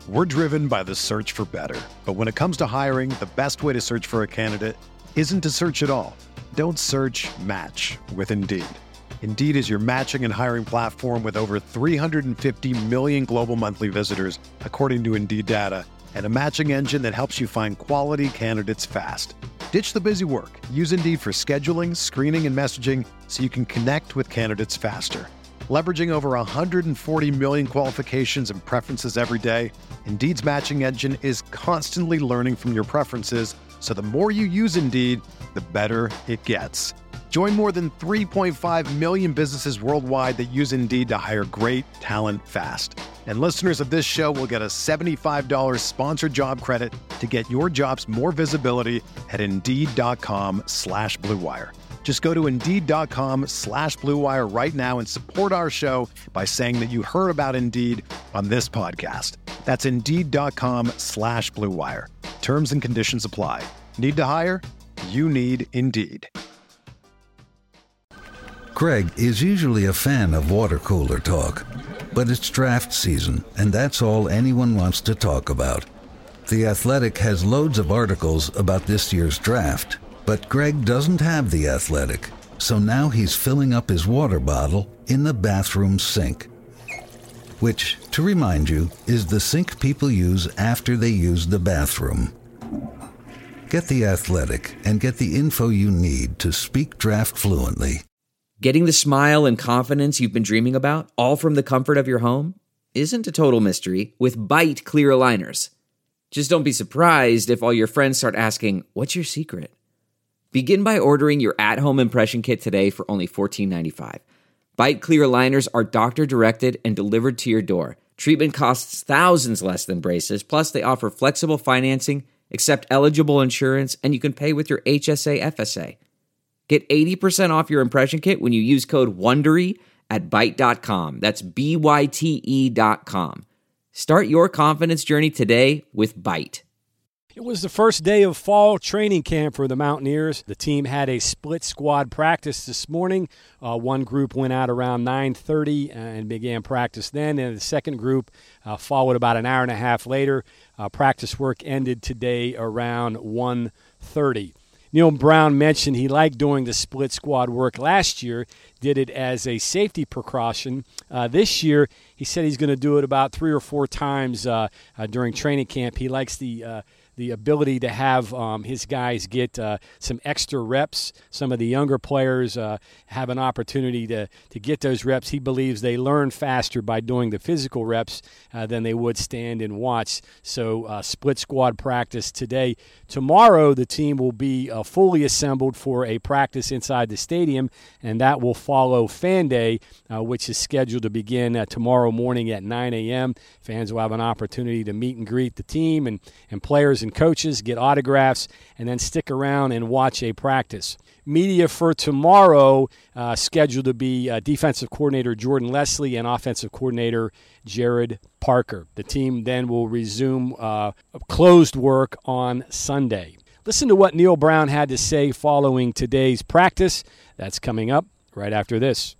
We're driven by the search for better. But when it comes to hiring, the best way to search for a candidate isn't to search at all. Don't search, match with Indeed. Indeed is your matching and hiring platform with over 350 million global monthly visitors, according to Indeed data, and a matching engine that helps you find quality candidates fast. Ditch the busy work. Use Indeed for scheduling, screening, and messaging so you can connect with candidates faster. Leveraging over 140 million qualifications and preferences every day, Indeed's matching engine is constantly learning from your preferences, so the more you use Indeed, the better it gets. Join more than 3.5 million businesses worldwide that use Indeed to hire great talent fast. And listeners of this show will get a $75 sponsored job credit to get your jobs more visibility at Indeed.com/Blue Wire. Just go to Indeed.com/Blue Wire right now and support our show by saying that you heard about Indeed on this podcast. That's Indeed.com/Blue Wire. Terms and conditions apply. Need to hire? You need Indeed. Craig is usually a fan of water cooler talk, but it's draft season, and that's all anyone wants to talk about. The Athletic has loads of articles about this year's draft, but Greg doesn't have The Athletic, so now he's filling up his water bottle in the bathroom sink. Which, to remind you, is the sink people use after they use the bathroom. Get The Athletic and get the info you need to speak draft fluently. Getting the smile and confidence you've been dreaming about, all from the comfort of your home, isn't a total mystery with Byte clear aligners. Just don't be surprised if all your friends start asking, "What's your secret?" Begin by ordering your at-home impression kit today for only $14.95. Byte clear aligners are doctor-directed and delivered to your door. Treatment costs thousands less than braces, plus they offer flexible financing, accept eligible insurance, and you can pay with your HSA FSA. Get 80% off your impression kit when you use code WONDERY at Byte.com. That's BYTE.com. Start your confidence journey today with Byte. It was the first day of fall training camp for the Mountaineers. The team had a split squad practice this morning. One group went out around 9:30 and began practice then, and the second group followed about an hour and a half later. Practice work ended today around 1:30. Neil Brown mentioned he liked doing the split squad work last year, did it as a safety precaution. This year, he said he's going to do it about 3 or 4 times during training camp. He likes the ability to have his guys get some extra reps. Some of the younger players have an opportunity to get those reps. He believes they learn faster by doing the physical reps than they would stand and watch. So split squad practice today. Tomorrow, the team will be fully assembled for a practice inside the stadium, and that will follow Fan Day, which is scheduled to begin tomorrow morning at 9 a.m. Fans will have an opportunity to meet and greet the team and players and coaches, get autographs, and then stick around and watch a practice. Media for tomorrow scheduled to be defensive coordinator Jordan Leslie and offensive coordinator Jared Parker. The team then will resume closed work on Sunday. Listen to what Neil Brown had to say following today's practice. That's coming up right after this.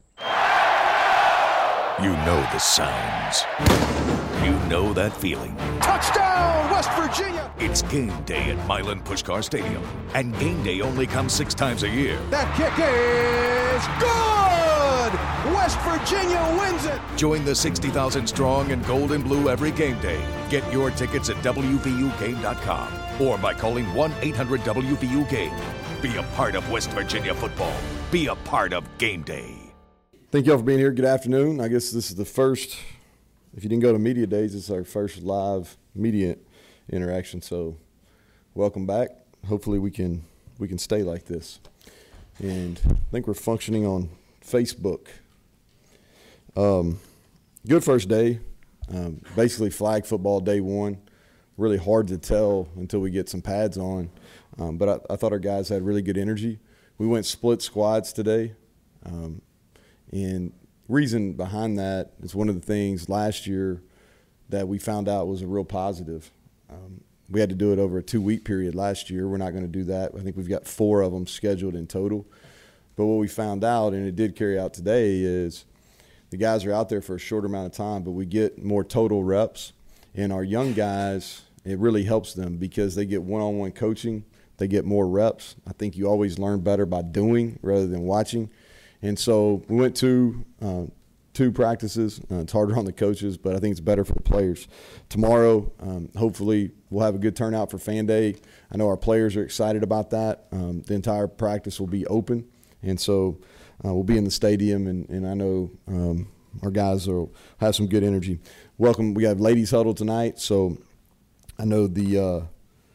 You know the sounds. You know that feeling. Touchdown, West Virginia! It's game day at Milan Puskar Stadium, and game day only comes 6 times a year. That kick is good! West Virginia wins it! Join the 60,000 strong and gold and blue every game day. Get your tickets at WVUGame.com or by calling 1-800-WVU-GAME. Be a part of West Virginia football. Be a part of game day. Thank you all for being here. Good afternoon. I guess this is the first, if you didn't go to media days, this is our first live media interaction. So welcome back. Hopefully we can stay like this. And I think we're functioning on Facebook. Good first day. Basically flag football day one. Really hard to tell until we get some pads on. But I thought our guys had really good energy. We went split squads today. And reason behind that is one of the things last year that we found out was a real positive. We had to do it over a 2-week period last year. We're not going to do that. I think we've got 4 of them scheduled in total. But what we found out, and it did carry out today, is the guys are out there for a shorter amount of time, but we get more total reps. And our young guys, it really helps them because they get one-on-one coaching. They get more reps. I think you always learn better by doing rather than watching. And so we went to two practices. It's harder on the coaches, but I think it's better for the players. Tomorrow, hopefully, we'll have a good turnout for Fan Day. I know our players are excited about that. The entire practice will be open, and so we'll be in the stadium, and I know our guys will have some good energy. Welcome. We have ladies huddle tonight, so I know the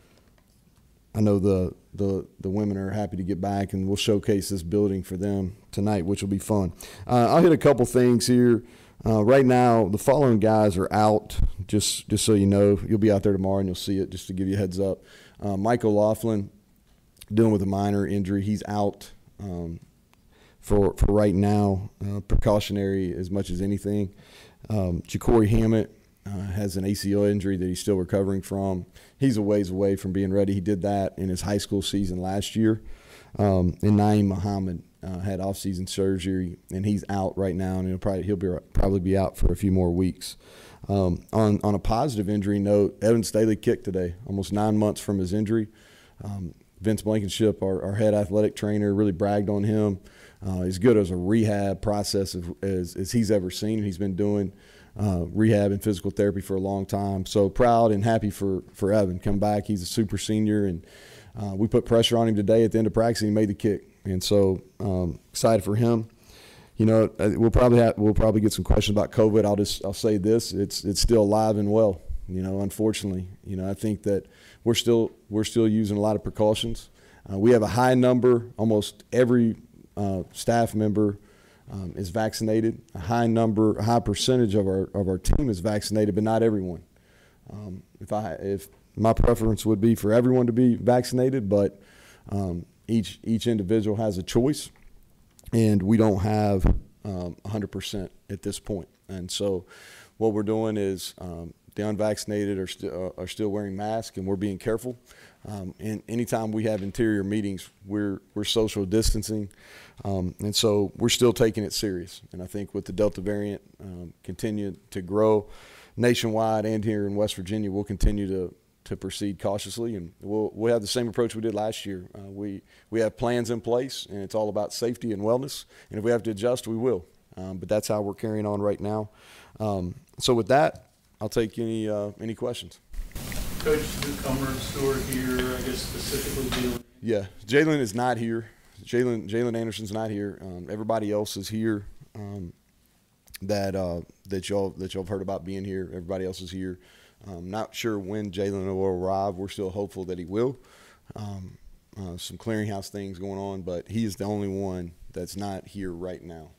women are happy to get back, and we'll showcase this building for them tonight, which will be fun. I'll hit a couple things here. Right now, the following guys are out, just so you know. You'll be out there tomorrow, and you'll see it, just to give you a heads up. Michael Laughlin, dealing with a minor injury. He's out for right now, precautionary as much as anything. Ja'Cory Hammett has an ACL injury that he's still recovering from. He's a ways away from being ready. He did that in his high school season last year. And Naeem Muhammad had off-season surgery, and he's out right now, and he'll probably be out for a few more weeks. On a positive injury note, Evan Staley kicked today, almost 9 months from his injury. Vince Blankenship, our head athletic trainer, really bragged on him. As good as a rehab process as he's ever seen. He's been doing rehab and physical therapy for a long time. So proud and happy for Evan. Come back. He's a super senior, and we put pressure on him today at the end of practice, and he made the kick. And so excited for him. You know, we'll probably get some questions about COVID. I'll say this: it's still alive and well. You know, unfortunately, you know, I think that we're still using a lot of precautions. We have a high number. Almost every staff member is vaccinated. A high percentage of our team is vaccinated, but not everyone. If my preference would be for everyone to be vaccinated, but each individual has a choice, and we don't have 100% at this point. And so, what we're doing is the unvaccinated are still wearing masks, and we're being careful. And anytime we have interior meetings, we're social distancing, and so we're still taking it serious. And I think with the Delta variant continue to grow nationwide and here in West Virginia, we'll continue to proceed cautiously, and we'll have the same approach we did last year. We have plans in place, and it's all about safety and wellness. And if we have to adjust, we will. But that's how we're carrying on right now. So with that, I'll take any questions. Coach, newcomer Stewart here, I guess specifically dealing. Yeah, Jalen is not here. Jalen Anderson's not here. Everybody else is here. That y'all have heard about being here. Everybody else is here. Not sure when Jalen will arrive. We're still hopeful that he will. Some clearinghouse things going on, but he is the only one that's not here right now.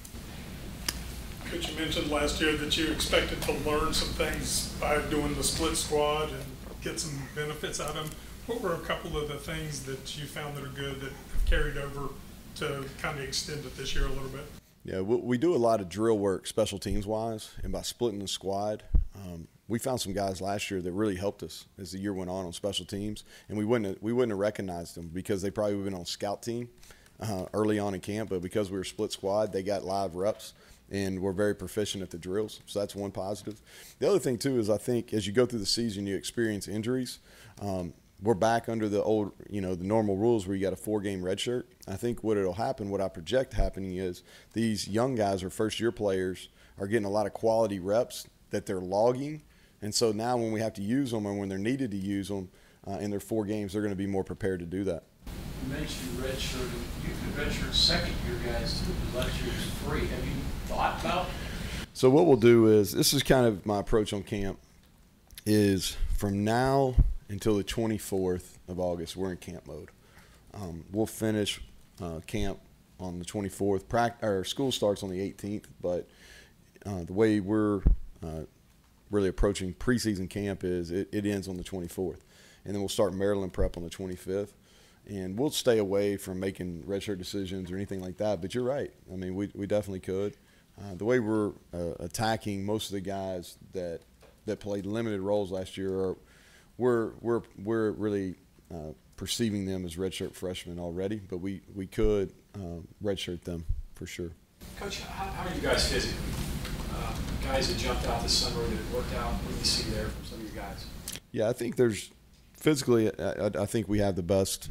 Coach, you mentioned last year that you expected to learn some things by doing the split squad and get some benefits out of them. What were a couple of the things that you found that are good that have carried over to kind of extend it this year a little bit? Yeah, we do a lot of drill work special teams-wise, and by splitting the squad, we found some guys last year that really helped us as the year went on special teams, and we wouldn't have recognized them because they probably would have been on scout team early on in camp, but because we were split squad, they got live reps, and we're very proficient at the drills, so that's one positive. The other thing, too, is I think as you go through the season, you experience injuries. We're back under the old, the normal rules where you got a 4-game red shirt. I think what I project happening is these young guys or first-year players are getting a lot of quality reps that they're logging. And so now when we have to use them and when they're needed to use them in their 4 games, they're going to be more prepared to do that. You mentioned redshirt. You could redshirt second-year guys too, because last year was free. Have you thought about? So what we'll do is, this is kind of my approach on camp, is from now until the 24th of August, we're in camp mode. We'll finish camp on the 24th. Our school starts on the 18th, but the way we're really approaching preseason camp is it ends on the 24th. And then we'll start Maryland prep on the 25th. And we'll stay away from making redshirt decisions or anything like that. But you're right. I mean, we definitely could. The way we're attacking most of the guys that played limited roles last year, we're really perceiving them as redshirt freshmen already. But we could redshirt them for sure. Coach, how are you guys physically? guys that jumped out this summer that worked out? What do you see there from some of your guys? Yeah, I think there's physically, I think we have the best,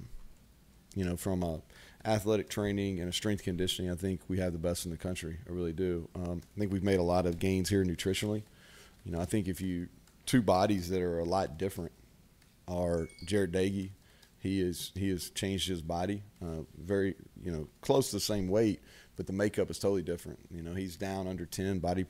from a athletic training and a strength conditioning. I think we have the best in the country. I really do. I think we've made a lot of gains here nutritionally. I think two bodies that are a lot different are Jared Dagey. He has changed his body, very, close to the same weight, but the makeup is totally different. He's down under 10 body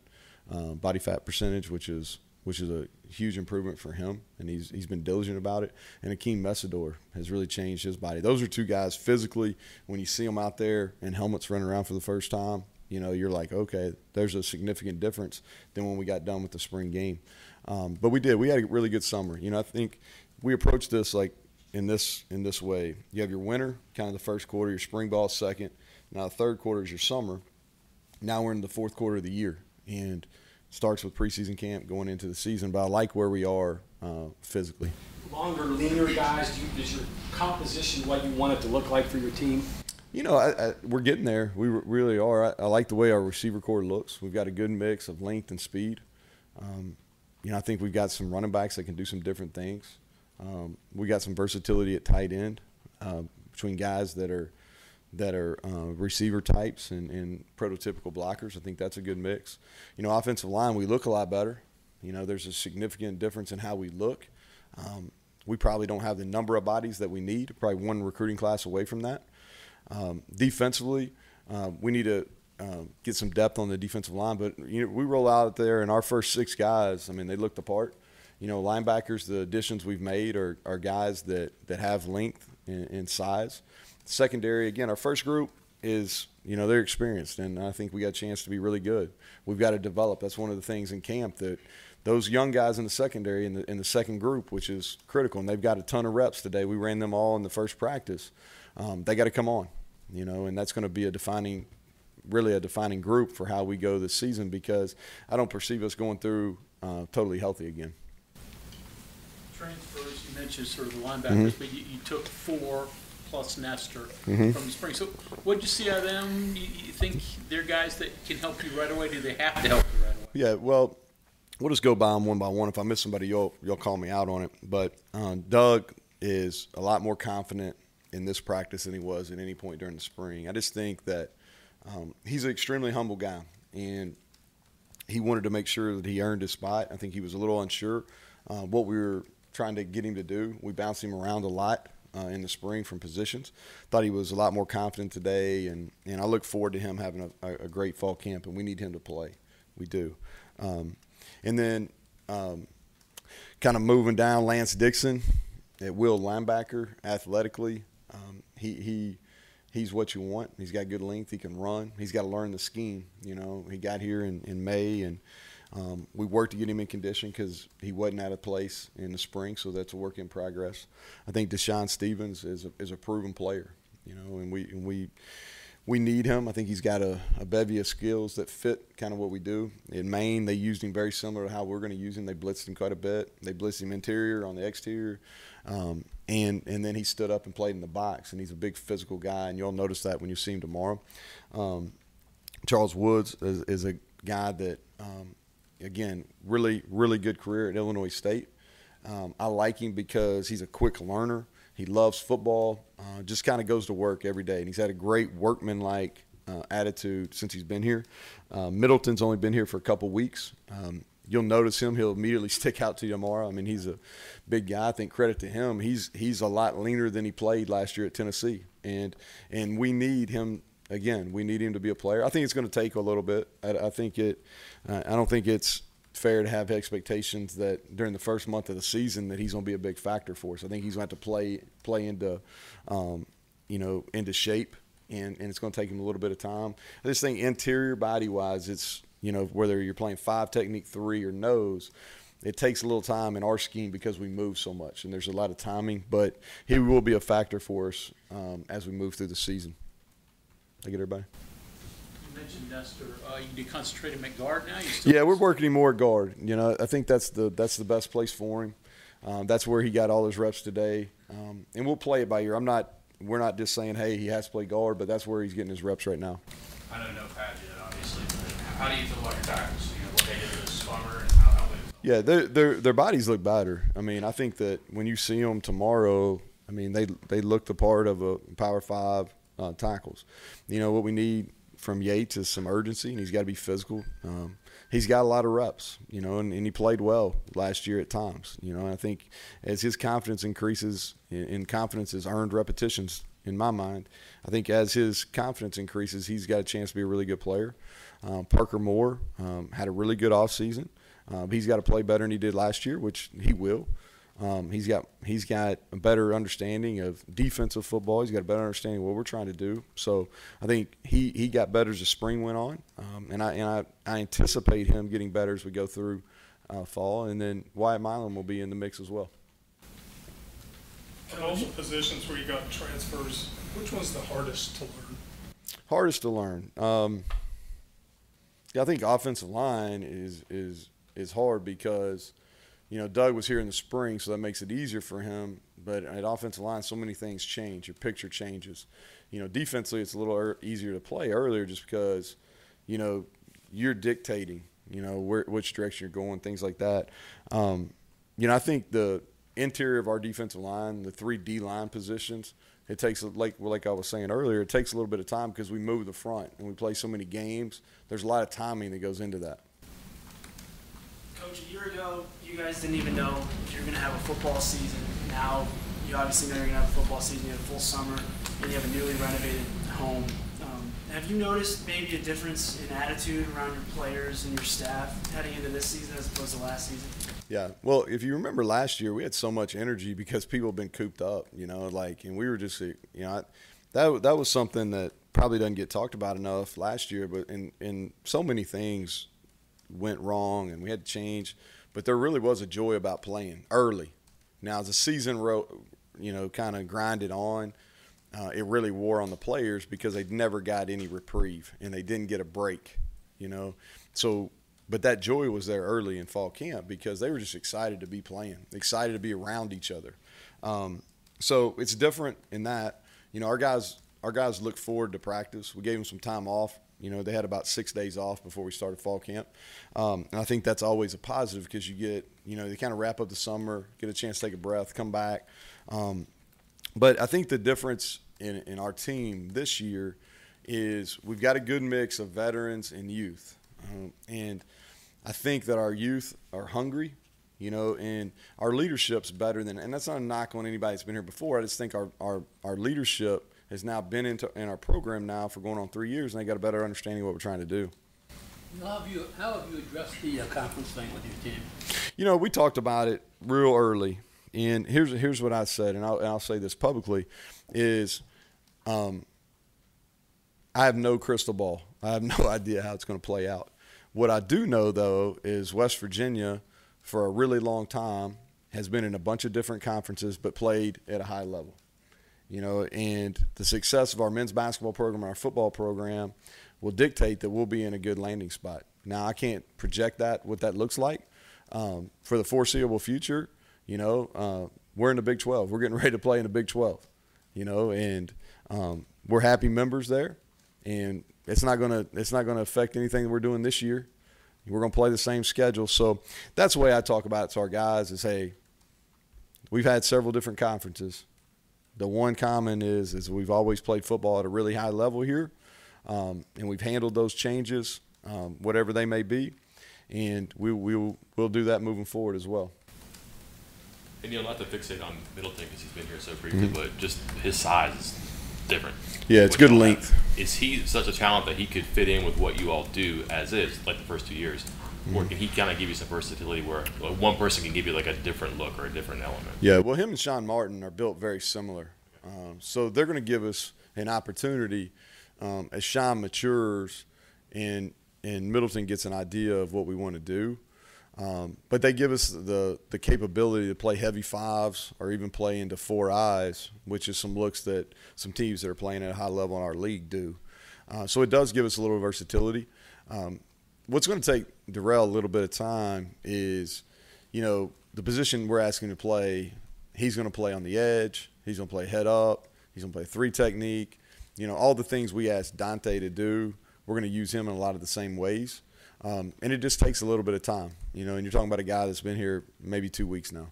fat percentage, which is a huge improvement for him, and he's been diligent about it. And Akeem Messidor has really changed his body. Those are two guys physically, when you see them out there in helmets running around for the first time, you're like, okay, there's a significant difference than when we got done with the spring game. But we had a really good summer. I think we approached this like in this way. You have your winter, kind of the first quarter, your spring ball second. Now the third quarter is your summer. Now we're in the fourth quarter of the year, and starts with preseason camp going into the season. But I like where we are physically. Longer, leaner guys. Is your composition what you want it to look like for your team? We're getting there. We really are. I like the way our receiver core looks. We've got a good mix of length and speed. I think we've got some running backs that can do some different things. We got some versatility at tight end between guys that are receiver types and prototypical blockers. I think that's a good mix. Offensive line, we look a lot better. There's a significant difference in how we look. We probably don't have the number of bodies that we need, probably one recruiting class away from that. Defensively, we need to get some depth on the defensive line. But, we roll out there, and our first 6 guys, they looked the part. Linebackers, the additions we've made are guys that have length and size. Secondary, again, our first group is, they're experienced, and I think we got a chance to be really good. We've got to develop. That's one of the things in camp, that those young guys in the secondary, in the second group, which is critical, and they've got a ton of reps today. We ran them all in the first practice. They got to come on, and that's going to be a defining group for how we go this season, because I don't perceive us going through totally healthy again. Transfers, you mentioned sort of the linebackers, but you took 4 plus Nestor from the spring. So what did you see out of them? You think they're guys that can help you right away? Do they have to help you right away? Yeah, well, we'll just go by them one by one. If I miss somebody, you'll call me out on it. But Doug is a lot more confident in this practice than he was at any point during the spring. I just think that he's an extremely humble guy, and he wanted to make sure that he earned his spot. I think he was a little unsure what we were trying to get him to do. We bounced him around a lot in the spring from positions. Thought he was a lot more confident today, and I look forward to him having a great fall camp, and we need him to play. We do. And then kind of moving down, Lance Dixon at will linebacker, athletically. He's what you want. He's got good length. He can run. He's got to learn the scheme. He got here in May, and we worked to get him in condition because he wasn't out of place in the spring, so that's a work in progress. I think Deshaun Stephens is a proven player, and we need him. I think he's got a bevy of skills that fit kind of what we do. In Maine, they used him very similar to how we're going to use him. They blitzed him quite a bit. They blitzed him interior on the exterior, and then he stood up and played in the box, and he's a big physical guy, and you'll notice that when you see him tomorrow. Charles Woods is a guy that again, really, really good career at Illinois State. I like him because he's a quick learner. He loves football, just kind of goes to work every day. And he's had a great workman-like attitude since he's been here. Middleton's only been here for a couple weeks. You'll notice him. He'll immediately stick out to you tomorrow. He's a big guy. I think credit to him. He's a lot leaner than he played last year at Tennessee. And we need him. Again, we need him to be a player. I think it's going to take a little bit. I don't think it's fair to have expectations that during the first month of the season that he's going to be a big factor for us. I think he's going to have to play into into shape, and it's going to take him a little bit of time. I just think interior body-wise, it's whether you're playing 5 technique 3 or nose, it takes a little time in our scheme because we move so much, and there's a lot of timing. But he will be a factor for us as we move through the season. I get everybody. You mentioned Nestor. You concentrate him at guard now? Yeah, we're working him more at guard. I think that's the best place for him. That's where he got all his reps today. And we'll play it by ear. We're not just saying, hey, he has to play guard, but that's where he's getting his reps right now. I don't know Pat yet, obviously, but How do you feel about your tackles? What they did this summer and how they? Yeah, their bodies look better. I mean, I think that when you see them tomorrow, I mean, they look the part of a Power 5 tackles. What we need from Yates is some urgency, and he's got to be physical. He's got a lot of reps, and he played well last year at times. I think as his confidence increases, and confidence is earned repetitions in my mind, I think as his confidence increases, he's got a chance to be a really good player. Parker Moore had a really good offseason. He's got to play better than he did last year, which he will. He's got a better understanding of defensive football. He's got a better understanding of what we're trying to do. So I think he got better as the spring went on, and I anticipate him getting better as we go through fall. And then Wyatt Milam will be in the mix as well. Of all the positions where you got transfers, which one's the hardest to learn? Hardest to learn. I think offensive line is hard because Doug was here in the spring, so that makes it easier for him. But at offensive line, so many things change. Your picture changes. Defensively, it's a little easier to play earlier just because, you're dictating, which direction you're going, things like that. I think the interior of our defensive line, the 3 D-line positions, it takes, like I was saying earlier, it takes a little bit of time because we move the front and we play so many games. There's a lot of timing that goes into that. Coach, a year ago, you guys didn't even know if you were going to have a football season. Now, you obviously know you're going to have a football season. You have a full summer, and you have a newly renovated home. Have you noticed maybe a difference in attitude around your players and your staff heading into this season as opposed to last season? Yeah. Well, if you remember last year, we had so much energy because people have been cooped up, and we were just, that was something that probably doesn't get talked about enough last year, but in so many things went wrong and we had to change, but there really was a joy about playing early. Now, as the season kind of grinded on, it really wore on the players because they never got any reprieve and they didn't get a break, So, but that joy was there early in fall camp because they were just excited to be playing, excited to be around each other. So it's different in that, our guys look forward to practice. We gave them some time off. They had about 6 days off before we started fall camp. And I think that's always a positive because you get, they kind of wrap up the summer, get a chance to take a breath, come back. But I think the difference in our team this year is we've got a good mix of veterans and youth. And I think that our youth are hungry, and our leadership's better than – and that's not a knock on anybody that's been here before. I just think our leadership – has now been in our program now for going on 3 years, and they got a better understanding of what we're trying to do. How have you addressed the conference thing with your team? We talked about it real early, and here's what I said, and I'll say this publicly, is I have no crystal ball. I have no idea how it's going to play out. What I do know, though, is West Virginia, for a really long time, has been in a bunch of different conferences but played at a high level. And the success of our men's basketball program and our football program will dictate that we'll be in a good landing spot. Now, I can't project what that looks like. For the foreseeable future, we're in the Big 12. We're getting ready to play in the Big 12, and we're happy members there. And it's not gonna affect anything that we're doing this year. We're going to play the same schedule. So that's the way I talk about it to our guys is, hey, we've had several different conferences. The one common is we've always played football at a really high level here, and we've handled those changes, whatever they may be, and we'll do that moving forward as well. And not to fixate on Middleton because he's been here so briefly, but just his size is different. Yeah, it's good length. Is he such a talent that he could fit in with what you all do as is, like the first 2 years? Or can he kind of give you some versatility where one person can give you like a different look or a different element? Yeah, well, him and Sean Martin are built very similar. So they're going to give us an opportunity as Sean matures and Middleton gets an idea of what we want to do. But they give us the capability to play heavy fives or even play into 4 eyes, which is some looks that some teams that are playing at a high level in our league do. So it does give us a little versatility. What's going to take Darrell a little bit of time is, the position we're asking him to play, he's going to play on the edge. He's going to play head up. He's going to play 3 technique. All the things we asked Dante to do, we're going to use him in a lot of the same ways. And it just takes a little bit of time, and you're talking about a guy that's been here maybe 2 weeks now.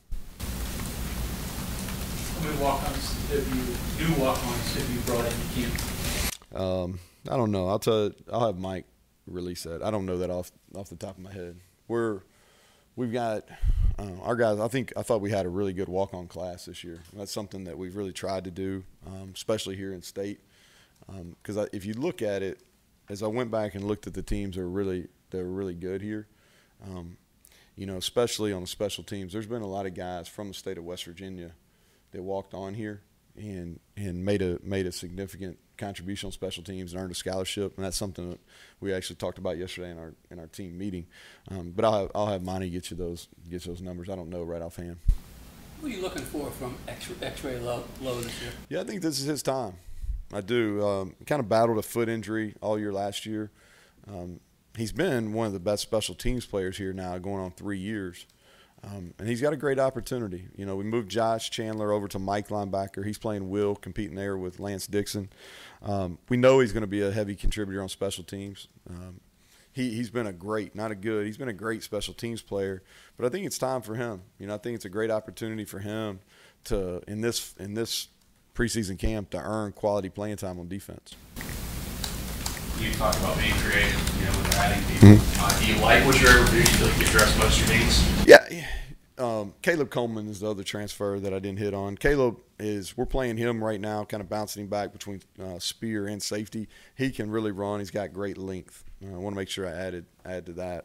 How many new walk-ons have you brought into camp? I don't know. I'll have Mike release that. I don't know that off the top of my head. We've got our guys. I thought we had a really good walk-on class this year. That's something that we've really tried to do, especially here in state. Because if you look at it, as I went back and looked at the teams, they're really good here. Especially on the special teams. There's been a lot of guys from the state of West Virginia that walked on here and made a significant contribution on special teams and earned a scholarship, and that's something that we actually talked about yesterday in our team meeting. But I'll have Monty get you those numbers. I don't know right offhand. What are you looking for from X-Ray Lowe this year? Yeah, I think this is his time. I do. Kind of battled a foot injury all year last year. He's been one of the best special teams players here now, going on 3 years. And he's got a great opportunity. We moved Josh Chandler over to Mike linebacker. He's playing Will, competing there with Lance Dixon. We know he's going to be a heavy contributor on special teams. He's been he's been a great special teams player. But I think it's time for him. I think it's a great opportunity for him to, in this preseason camp, to earn quality playing time on defense. You talk about being creative, with adding people. Do you like what you're able to do? Do you feel like you address most of your needs? Yeah. Caleb Coleman is the other transfer that I didn't hit on. Caleb we're playing him right now, kind of bouncing him back between spear and safety. He can really run. He's got great length. I want to make sure I add to that.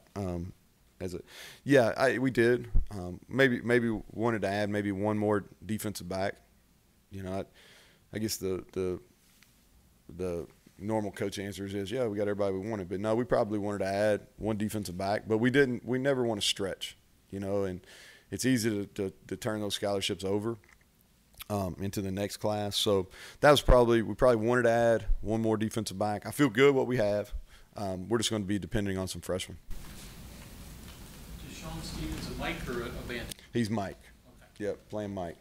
We did. Maybe wanted to add maybe one more defensive back. I guess the normal coach answers is, yeah, we got everybody we wanted. But no, we probably wanted to add one defensive back, but we didn't. We never want to stretch, and it's easy to turn those scholarships over into the next class. So that was we probably wanted to add one more defensive back. I feel good what we have. We're just going to be depending on some freshmen. Is Sean Stevens a Mike or a Band? He's Mike. Okay. Yep, playing Mike.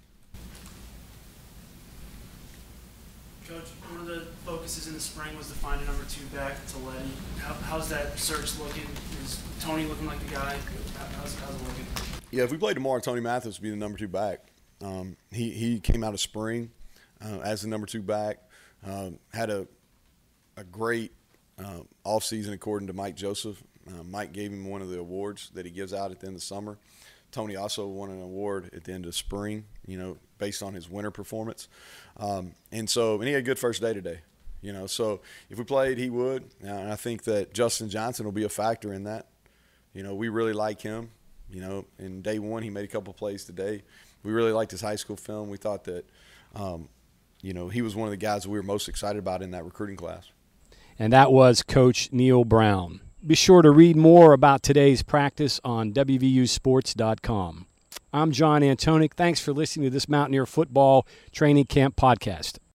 Coach, one of the focuses in the spring was to find a number 2 back to Letty. How's that search looking? Is Tony looking like the guy? How's it looking? Yeah, if we played tomorrow, Tony Mathis would be the number 2 back. He came out of spring as the number 2 back. Had a great offseason according to Mike Joseph. Mike gave him one of the awards that he gives out at the end of the summer. Tony also won an award at the end of spring, based on his winter performance. And he had a good first day today, So if we played, he would. And I think that Justin Johnson will be a factor in that. We really like him. In day one, he made a couple plays today. We really liked his high school film. We thought that, he was one of the guys that we were most excited about in that recruiting class. And that was Coach Neal Brown. Be sure to read more about today's practice on WVUsports.com. I'm John Antonik. Thanks for listening to this Mountaineer Football Training Camp podcast.